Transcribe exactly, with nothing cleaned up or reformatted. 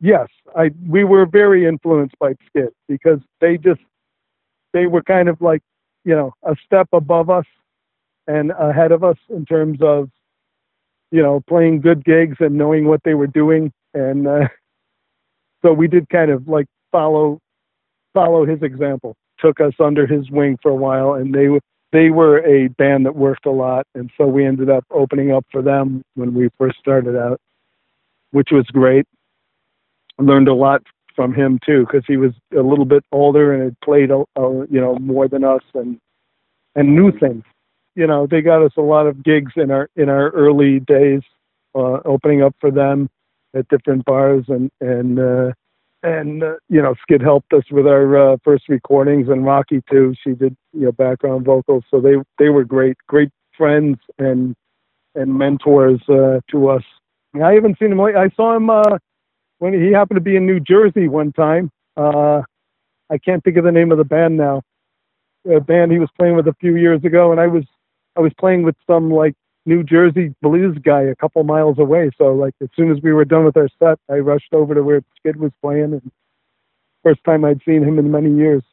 yes, I we were very influenced by Skid because they just they were kind of like, you know, a step above us and ahead of us in terms of, you know, playing good gigs and knowing what they were doing. And uh, so we did kind of like follow follow his example. Took us under his wing for a while, and they were they were a band that worked a lot, and so we ended up opening up for them when we first started out, which was great. Learned a lot from him too, because he was a little bit older and had played, a, a, you know, more than us, and and knew things. You know, they got us a lot of gigs in our in our early days, uh, opening up for them at different bars, and and uh, and uh, you know, Skid helped us with our uh, first recordings, and Rocky too. She did, you know, background vocals, so they they were great, great friends and and mentors uh, to us. I haven't seen him. I saw him uh, when he happened to be in New Jersey one time. Uh, I can't think of the name of the band now. A band he was playing with a few years ago, and I was I was playing with some like New Jersey blues guy a couple miles away. So like as soon as we were done with our set, I rushed over to where Skid was playing, and first time I'd seen him in many years.